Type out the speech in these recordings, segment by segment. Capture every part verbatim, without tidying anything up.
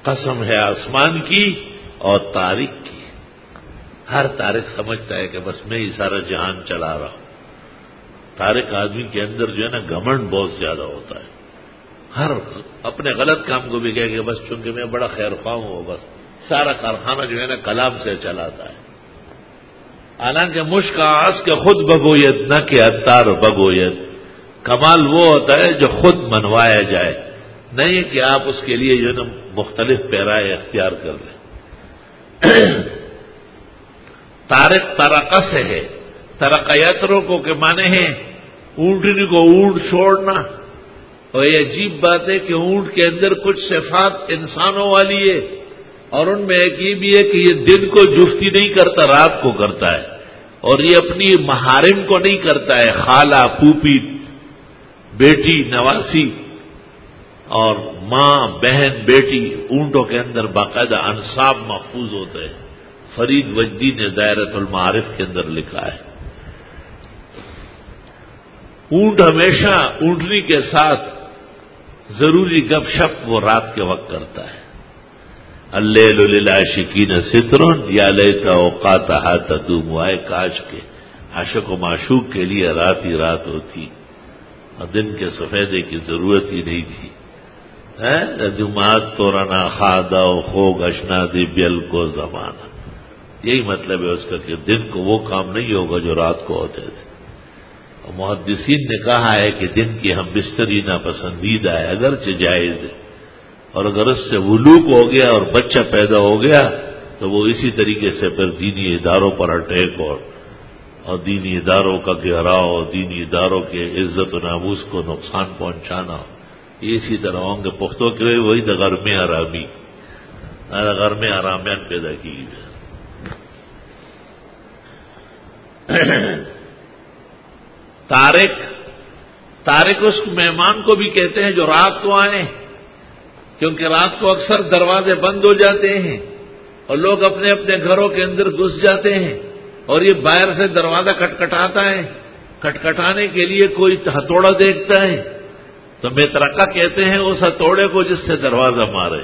قسم ہے آسمان کی اور تارک کی. ہر تارک سمجھتا ہے کہ بس میں ہی سارا جہان چلا رہا ہوں. تارک آدمی کے اندر جو ہے نا گھمنڈ بہت زیادہ ہوتا ہے. ہر اپنے غلط کام کو بھی کہے کہ بس چونکہ میں بڑا خیر خواہ ہوں بس سارا کارخانہ جو ہے نا کلام سے چلاتا ہے. حالانکہ مشک آس کے خود بگویت نہ کہ اتار بگویت. کمال وہ ہوتا ہے جو خود منوایا جائے، نہیں کہ آپ اس کے لیے جو ہے نا مختلف پیرائے اختیار کر لیں. تارق ترقہ سے ہے. ترقیاتروں کو کے معنی ہیں اونٹنی کو اونٹ چھوڑنا. اور یہ عجیب بات ہے کہ اونٹ کے اندر کچھ صفات انسانوں والی ہے، اور ان میں ایک یہ بھی ہے کہ یہ دن کو جفتی نہیں کرتا، رات کو کرتا ہے. اور یہ اپنی محارم کو نہیں کرتا ہے، خالہ، پھوپھی، بیٹی، نواسی اور ماں، بہن، بیٹی. اونٹوں کے اندر باقاعدہ انصاب محفوظ ہوتے ہیں. فرید وجدی نے دائرۃ المعارف کے اندر لکھا ہے. اونٹ ہمیشہ اونٹنی کے ساتھ ضروری گپ شپ وہ رات کے وقت کرتا ہے. اللیل للعاشقین ستر یا لیت اوقاتھا تدوم. آئے کاش کے عاشق و معشوق کے لیے رات ہی رات ہوتی اور دن کے سفیدے کی ضرورت ہی نہیں تھی. جماعت تورانا خادا و خوگ اشنا دی بیل کو زمانہ. یہی مطلب ہے اس کا کہ دن کو وہ کام نہیں ہوگا جو رات کو ہوتے تھے. اور محدثین نے کہا ہے کہ دن کی ہم بستری ناپسندیدہ ہے اگرچہ جائز ہے، اور اگر اس سے ولوک ہو گیا اور بچہ پیدا ہو گیا تو وہ اسی طریقے سے پھر دینی اداروں پر اٹیک اور اور دینی اداروں کا گہراؤ اور دینی اداروں کے عزت و ناموس کو نقصان پہنچانا یہ اسی طرح ہوں گے. پختوں کے لیے وہی غرم آرامی غرم آرامیان پیدا کی گئی. تارک تارک اس مہمان کو بھی کہتے ہیں جو رات کو آئے، کیونکہ رات کو اکثر دروازے بند ہو جاتے ہیں اور لوگ اپنے اپنے گھروں کے اندر گھس جاتے ہیں، اور یہ باہر سے دروازہ کٹکھٹاتا ہے. کٹکھٹانے کے لیے کوئی ہتھوڑا دیکھتا ہے تو میترکہ کہتے ہیں اس ہتھوڑے کو جس سے دروازہ مارے.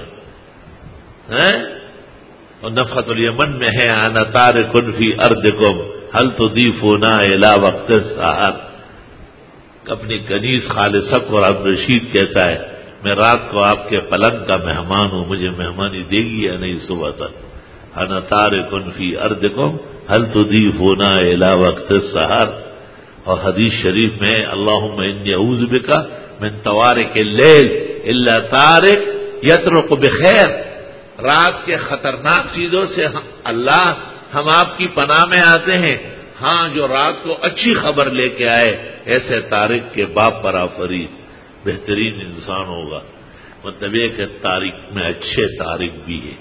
اور نفحۃ الیمن میں ہے انا تارک فی ارضکم هل تضیفونا الی وقت السحر. اپنی کنیز خالصہ کو رب رشید کہتا ہے میں رات کو آپ کے پلنگ کا مہمان ہوں، مجھے مہمانی دے گی یا نہیں صبح تک. انا تارک فی ارضکم هل تضیفونا الی وقت السحر. اور حدیث شریف میں اللہم انی اعوذ بک من توارق اللیل الا تارک یطرق بخیر. رات کے خطرناک چیزوں سے ہم اللہ ہم آپ کی پناہ میں آتے ہیں، ہاں جو رات کو اچھی خبر لے کے آئے ایسے تارک کے باپ پر آفرید بہترین انسان ہوگا. مطلب یہ کہ تاریخ میں اچھے تارک بھی ہے.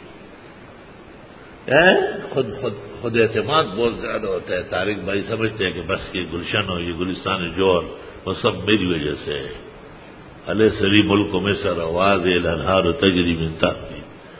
خود خود خود اعتماد بہت زیادہ ہوتا ہے. تارک بھائی سمجھتے ہیں کہ بس یہ گلشن ہو یہ گلستان جوہر وہ سب میری وجہ سے ہے. علیہ سری ملک میں سر آواز الانہار تجری من تحتی.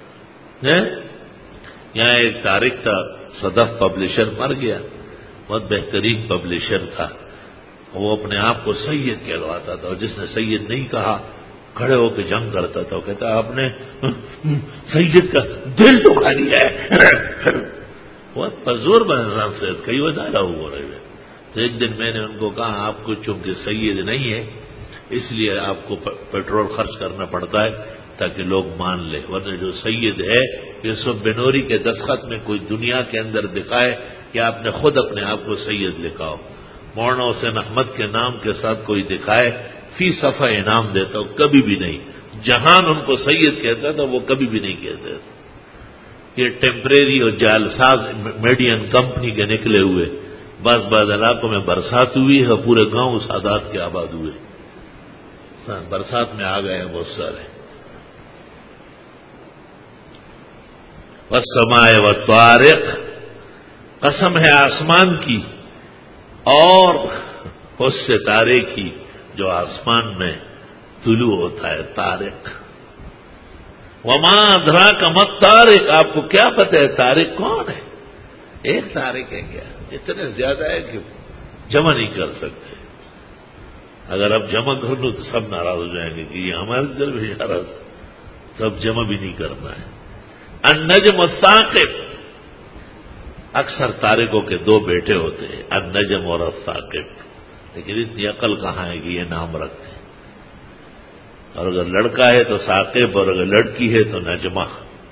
یہاں ایک تارک تھا صدف پبلشر مر گیا، بہت بہترین پبلشر تھا. وہ اپنے آپ کو سید کہلواتا تھا، اور جس نے سید نہیں کہا کھڑے ہو کے جنگ کرتا تھا. وہ کہتا آپ نے سید کا دل تو کھا لیا ہے. بہت پرزور بنام سے کئی وجہ ہو رہے ہیں. تو ایک دن میں نے ان کو کہا آپ کو چونکہ سید نہیں ہے اس لیے آپ کو پیٹرول خرچ کرنا پڑتا ہے تاکہ لوگ مان لیں، ورنہ جو سید ہے یوسف بنوری کے دستخط میں کوئی دنیا کے اندر دکھائے کہ آپ نے خود اپنے آپ کو سید لکھا ہو. مولانا حسین احمد کے نام کے ساتھ کوئی دکھائے فی صفحہ انعام دیتا ہو، کبھی بھی نہیں. جہان ان کو سید کہتا تھا، وہ کبھی بھی نہیں کہتے تھے. یہ ٹیمپریری اور جعلساز میڈین کمپنی کے نکلے ہوئے. بعض بعض علاقوں میں برسات ہوئی ہے، پورے گاؤں سادات کے آباد ہوئے. برسات میں آ گئے ہیں بہت سارے. والسماء والطارق، قسم ہے آسمان کی اور اس ستارے کی جو آسمان میں طلوع ہوتا ہے. طارق. وما ادراک ما الطارق، آپ کو کیا پتہ ہے طارق کون ہے؟ ایک طارق ہے کیا؟ اتنے زیادہ ہے کہ جمع نہیں کر سکتے. اگر اب جمع کر لوں تو سب ناراض ہو جائیں گے کہ یہ ہمارے طرف اشارہ تو اب جمع بھی نہیں کرنا ہے. النجم الثاقب، اکثر تارکوں کے دو بیٹے ہوتے ہیں، النجم اور الثاقب، لیکن اتنی عقل کہاں ہے کہ یہ نام رکھتے ہیں. اور اگر لڑکا ہے تو ثاقب، اور اگر لڑکی ہے تو نجمہ.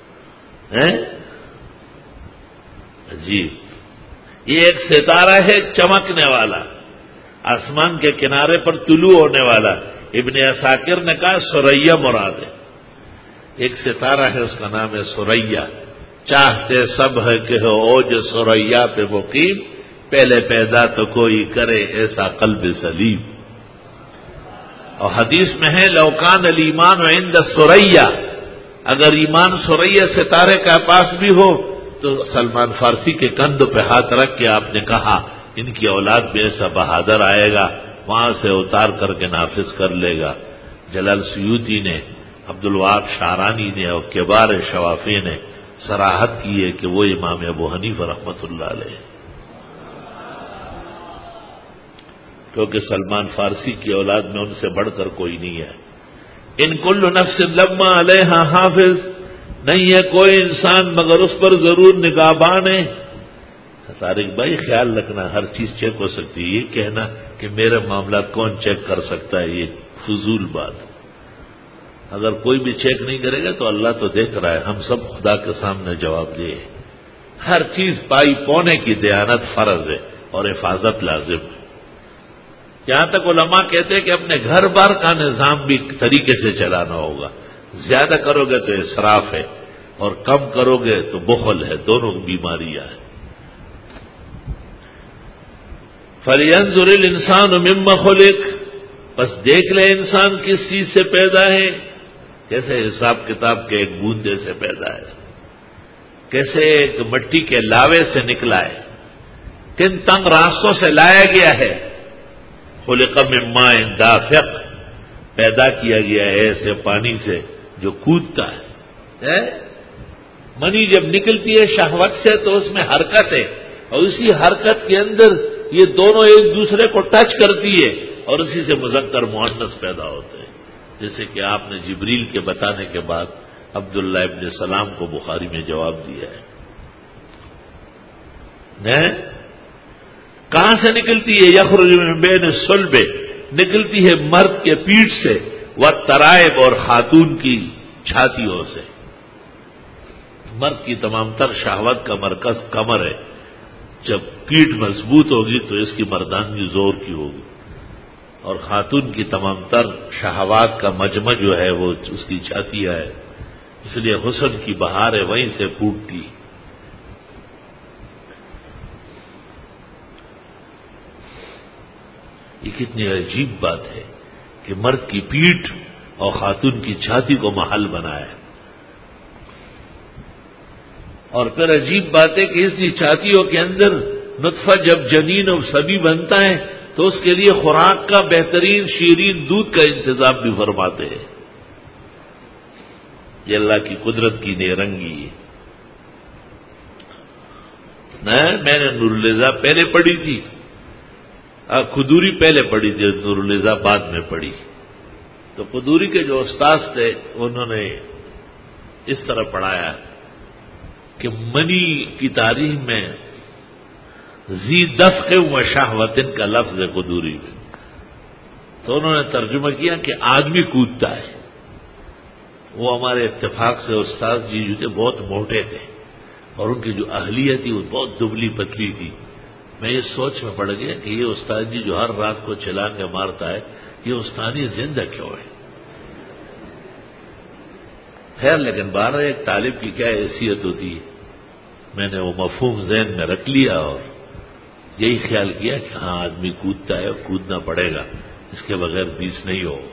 عجیب. یہ ایک ستارہ ہے چمکنے والا، آسمان کے کنارے پر طلوع ہونے والا. ابن عساکر نے کہا سریا مراد ہے. ایک ستارہ ہے، اس کا نام ہے سریا. چاہتے سب ہے کہ ہو اوج سریا پہ مقیم، پہلے پیدا تو کوئی کرے ایسا قلب سلیم. اور حدیث میں ہے لوکان الایمان عند سریا، اگر ایمان سریا ستارے کا پاس بھی ہو تو سلمان فارسی کے کندھ پہ ہاتھ رکھ کے آپ نے کہا ان کی اولاد میں ایسا بہادر آئے گا، وہاں سے اتار کر کے نافذ کر لے گا. جلال سیوطی نے، عبد الوہاب شعرانی نے اور کبار شوافی نے صراحت کی ہے کہ وہ امام ابو حنیفہ رحمۃ اللہ علیہ، کیونکہ سلمان فارسی کی اولاد میں ان سے بڑھ کر کوئی نہیں ہے. ان کل نفس لما علیہا حافظ، نہیں ہے کوئی انسان مگر اس پر ضرور نگہبان ہے. طارق بھائی خیال رکھنا، ہر چیز چیک ہو سکتی ہے. یہ کہنا کہ میرے معاملات کون چیک کر سکتا ہے، یہ فضول بات. اگر کوئی بھی چیک نہیں کرے گا تو اللہ تو دیکھ رہا ہے. ہم سب خدا کے سامنے جواب دیں. ہر چیز پائی پونے کی دیانت فرض ہے اور حفاظت لازم ہے. یہاں تک علماء کہتے ہیں کہ اپنے گھر بار کا نظام بھی طریقے سے چلانا ہوگا. زیادہ کرو گے تو اسراف ہے، اور کم کرو گے تو بخل ہے. دونوں بیماریاں ہیں. فَلْيَنْظُرِ الْإِنسَانُ مِمَّ خُلِقَ، بس دیکھ لے انسان کس چیز سے پیدا ہے. کیسے حساب کتاب کے ایک بوندے سے پیدا ہے، کیسے ایک مٹی کے لاوے سے نکلا ہے، کن تنگ راستوں سے لایا گیا ہے. خلق من ماء دافق، پیدا کیا گیا ہے ایسے پانی سے جو کودتا ہے. منی جب نکلتی ہے شہوت سے تو اس میں حرکت ہے، اور اسی حرکت کے اندر یہ دونوں ایک دوسرے کو ٹچ کرتی ہے اور اسی سے مذکر مؤنث پیدا ہوتے ہیں. جیسے کہ آپ نے جبریل کے بتانے کے بعد عبداللہ ابن سلام کو بخاری میں جواب دیا ہے. نے کہاں سے نکلتی ہے؟ یخرج من بین الصلب، نکلتی ہے مرد کے پیٹھ سے، والترائب، اور خاتون کی چھاتیوں سے. مرد کی تمام تر شہوت کا مرکز کمر ہے. جب پیٹھ مضبوط ہوگی تو اس کی مردانگی زور کی ہوگی، اور خاتون کی تمام تر شہوات کا مجمع جو ہے وہ اس کی چھاتیاں ہے. اس لیے حسن کی بہار ہے وہیں سے پھوٹتی. یہ کتنی عجیب بات ہے کہ مرد کی پیٹھ اور خاتون کی چھاتی کو محل بنایا. اور پھر عجیب بات ہے کہ اس کی چھاتیوں کے اندر نطفہ جب جنین اور سبھی بنتا ہے تو اس کے لیے خوراک کا بہترین شیرین دودھ کا انتظام بھی فرماتے ہیں. یہ اللہ کی قدرت کی نیرنگی ہے. میں نے نور الرضا پہلے پڑھی تھی، قدوری پہلے پڑھی تھی، نور الرضا بعد میں پڑھی. تو قدوری کے جو استاد تھے انہوں نے اس طرح پڑھایا کہ منی کی تاریخ میں زی دفق و شہوتن کا لفظ ہے قدوری میں. تو انہوں نے ترجمہ کیا کہ آدمی کودتا ہے. وہ ہمارے اتفاق سے استاد جی جو تھے بہت موٹے تھے، اور ان کی جو اہلیت تھی وہ بہت دبلی پتلی تھی. میں یہ سوچ میں پڑ گیا کہ یہ استاد جی جو ہر رات کو چھلانگے مارتا ہے، یہ استادی زندہ کیوں ہے؟ خیر، لیکن بارہ ایک طالب کی کیا حیثیت ہوتی ہے. میں نے وہ مفہوم ذہن میں رکھ لیا اور یہی خیال کیا کہ ہاں آدمی کودتا ہے اور کودنا پڑے گا، اس کے بغیر بیس نہیں ہوگا.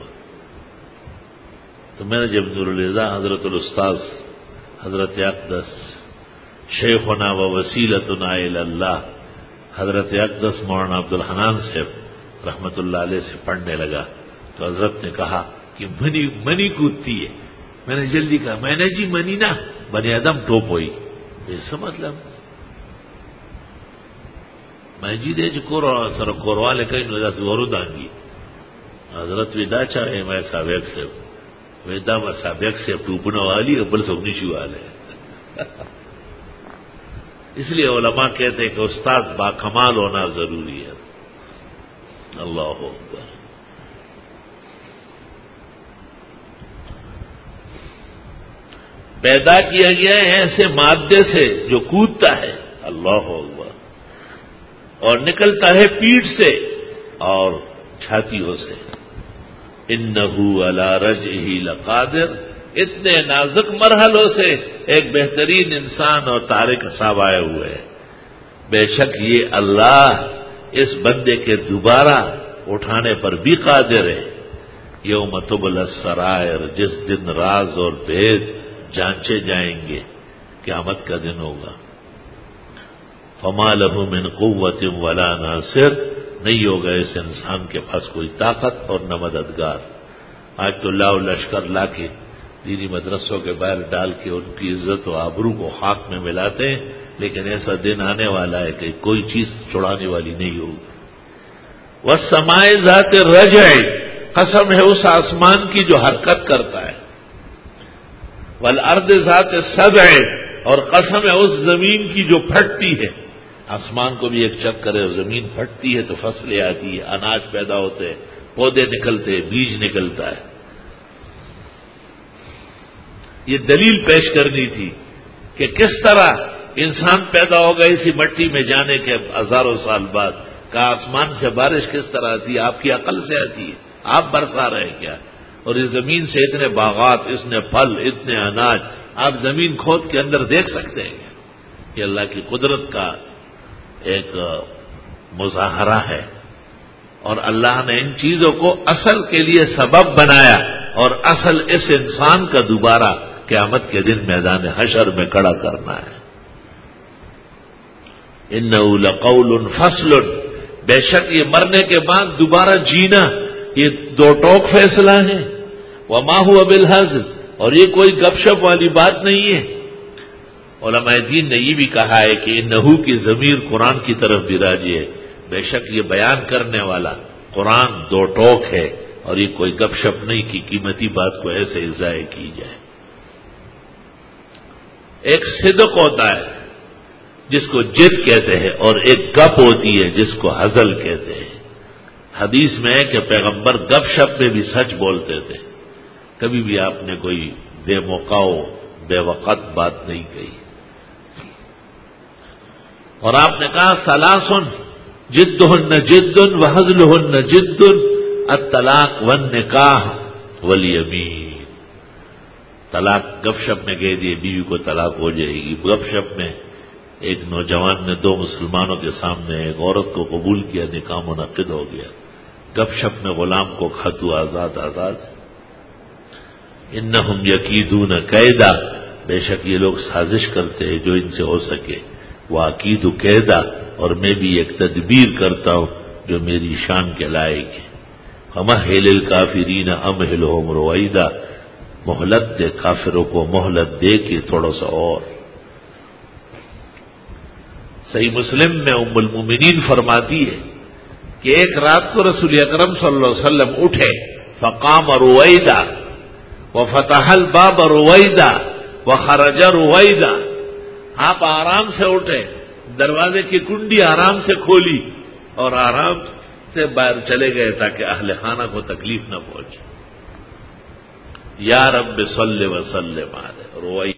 تو میں نے جب نور الرضا حضرت الاستاذ حضرت اقدس شیخنا و وسیلتنا الی اللہ حضرت اقدس مولانا عبد الحنان صاحب رحمت اللہ علیہ سے پڑھنے لگا تو حضرت نے کہا کہ منی منی کودتی ہے. میں نے جلدی کہا میں نے جی منی نا بنی آدم ٹوپ ہوئی. ایسا مطلب میں جی دے جو کور سر کوروالے کہیں نہ ورود آنگی حضرت ودا چاہے میں صاحب سے ویدا مسابق سے ٹوپنے والی ابل سونی شو والے اس لیے علماء کہتے ہیں کہ استاد باکمال ہونا ضروری ہے. اللہ اکبر. پیدا کیا گیا ہے ایسے مادے سے جو کودتا ہے, اللہ اکبر, اور نکلتا ہے پیٹھ سے اور چھاتیوں سے. انہو علی رجعہ لقادر, اتنے نازک مرحلوں سے ایک بہترین انسان اور طارق صاحب آئے ہوئے ہیں. بے شک یہ اللہ اس بندے کے دوبارہ اٹھانے پر بھی قادر ہے. یوم تبلی السرائر, جس دن راز اور بھید جانچے جائیں گے, قیامت کا دن ہوگا. فما لہ من قوت ولا ناصر, نہیں ہوگا اس انسان کے پاس کوئی طاقت اور نہ مددگار. آج تو لاؤ لشکر لا کے دینی مدرسوں کے باہر ڈال کے ان کی عزت و آبرو کو خاک میں ملاتے ہیں, لیکن ایسا دن آنے والا ہے کہ کوئی چیز چھڑانے والی نہیں ہوگی. والسماء ذات الرجع, قسم ہے اس آسمان کی جو حرکت کرتا ہے. والارض ذات الصدع, اور قسم ہے اس زمین کی جو پھٹتی ہے. آسمان کو بھی ایک چکر ہے, زمین پھٹتی ہے تو فصلیں آتی ہے, اناج پیدا ہوتے ہیں, پودے نکلتے ہیں, بیج نکلتا ہے. یہ دلیل پیش کرنی تھی کہ کس طرح انسان پیدا ہوگا اسی مٹی میں جانے کے ہزاروں سال بعد. کہ آسمان سے بارش کس طرح آتی ہے؟ آپ کی عقل سے آتی ہے, آپ برسا رہے کیا؟ اور اس زمین سے اتنے باغات, اتنے پھل, اتنے اناج آپ زمین کھود کے اندر دیکھ سکتے ہیں. یہ اللہ کی قدرت کا ایک مظاہرہ ہے, اور اللہ نے ان چیزوں کو اصل کے لیے سبب بنایا, اور اصل اس انسان کا دوبارہ قیامت کے دن میدان حشر میں کھڑا کرنا ہے. انہ لقول فصل, بے شک یہ مرنے کے بعد دوبارہ جینا یہ دو ٹوک فیصلہ ہے. وما هو بالهزل, اور یہ کوئی گپ شپ والی بات نہیں ہے. علماء دین نے یہ بھی کہا ہے کہ انہو کی ضمیر قرآن کی طرف بھی راجع ہے. بے شک یہ بیان کرنے والا قرآن دو ٹوک ہے, اور یہ کوئی گپ شپ نہیں کی قیمتی بات کو ایسے ضائع کی جائے. ایک صدق ہوتا ہے جس کو جد کہتے ہیں, اور ایک گپ ہوتی ہے جس کو ہزل کہتے ہیں. حدیث میں ہے کہ پیغمبر گپ شپ میں بھی سچ بولتے تھے, کبھی بھی آپ نے کوئی بے موقع بے وقت بات نہیں کہی. اور آپ نے کہا ثلاثن جدہن جد وہزلہن جد, الطلاق والنکاح والیمین. طلاق گپ شپ میں کہہ دیے بیوی کو طلاق ہو جائے گی. گپ شپ میں ایک نوجوان نے دو مسلمانوں کے سامنے ایک عورت کو قبول کیا, نکاح منعقد ہو گیا. گپ شپ میں غلام کو کھاتو آزاد آزاد. انہم یکیدون کیدا, بے شک یہ لوگ سازش کرتے ہیں جو ان سے ہو سکے. واکید کیدا, اور میں بھی ایک تدبیر کرتا ہوں جو میری شان کے لائق ہے. فمہل الکافرین امہلہم رویدا, مہلت دے کافروں کو مہلت دے کے تھوڑا سا اور. صحیح مسلم میں ام المومنین فرماتی ہے کہ ایک رات کو رسول اکرم صلی اللہ علیہ وسلم اٹھے, فقام رویدا وفتح الباب رویدا وخرج رویدا. آپ آرام سے اٹھے, دروازے کی کنڈی آرام سے کھولی اور آرام سے باہر چلے گئے تاکہ اہل خانہ کو تکلیف نہ پہنچے. یا رب صلی وسلم علیہ رویدا.